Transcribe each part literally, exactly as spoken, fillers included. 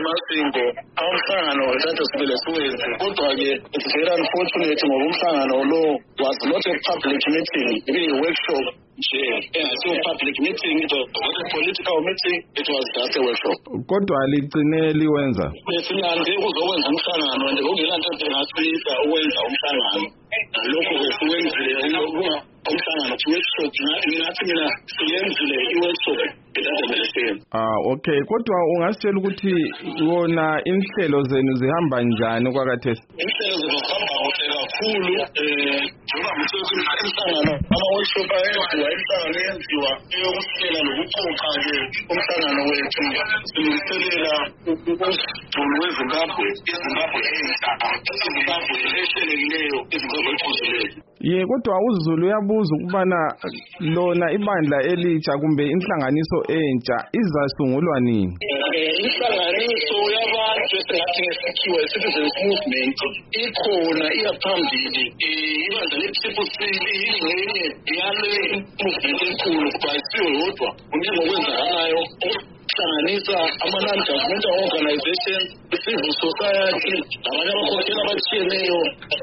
Masingo umhlangano wethatha sibele siwenze kodwa-ke it's very unfortunate ngoba umhlangano lo was not a public meeting, ibiyi-workshop nje engasiyo public meeting, it was a political meeting, it was just a workshop. Kodwa ligcine liwenza besilande ukuzokwenza umhlangano and kungelanto engasiyisa ukwenza umhlangano nalokho-ke siwenzile umhlangano workshop ngathi mina siyenzile i-workshop. Ah okay, kodwa ungasitshela ukuthi wona inhlelo zenu zihamba njani kwakhathesi? Inhlelo zihamba kuhle kakhulu eh njengoba mthetho umhlangano ama-workshop ayenziwa imhlangano yenziwa eyokuhlela nokuxoxa-ke umhlangano wethu silungiselela ukuzulu wezimbabwe izimbabwe entsha izimbabwe ehlelekileyo izimbabwe ephuzileyo. Ye kodwa uZulu uyabuza ukubana lona ibandla elitsha kumbe inhlanganiso entsha izasungulwa nini? Inhlanganiso yabantu esingathi ngesikhiwa citizens movement ikhona iyaphambili. Ibandla le-Triple C liyingxenye yale movement enkulu kwasiyo yodwa kunengokwenzayo hlanganisa ama-non-governmental organizations, civil society, abanye abakhokheli abatshiyeneyo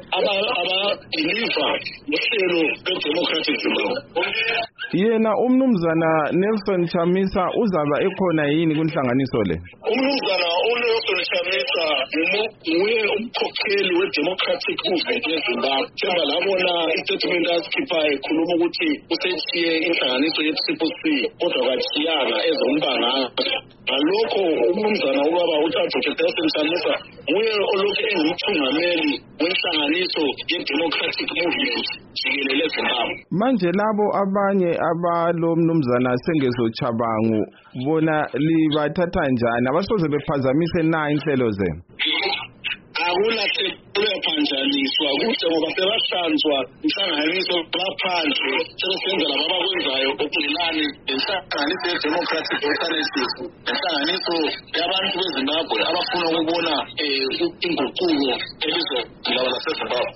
aba-deliver uhlelo lwe-democratic Zimbabwe. Yena umnumzana Nelson Chamisa uzaba ekhona yini kunhlanganiso le? Umnumzana uNelson Chamisa nguye umkhokheli we-democratic movement yeZimbabwe. Themba labona i-statement asikhiphayo ekhuluma ukuthi usetshiye inhlanganiso ye-Triple C kodwa kathiyanga ezombanganga. Ngalokho umnumzana ubaba uAdvocate Nelson Chamisa nguye olokhu engumthungameli wenhlanganiso ye-democratic movement jikelele eZimbabwe. Manje labo abanye abalo mnumzana Sengezochabangu bona libathatha njani? Abasoze bephazamise na inhlelo zenu? Akulahle kuyaphanjaniswa kuhle ngoba sebahlanzwa inhlanganiso baphandle sebesenza laba abakwenzayo okungelani lenhlanganiso ye-democratic alternative, inhlanganiso yabantu beZimbabwe abafuna ukubona inguquko elizweni laseZimbabwe.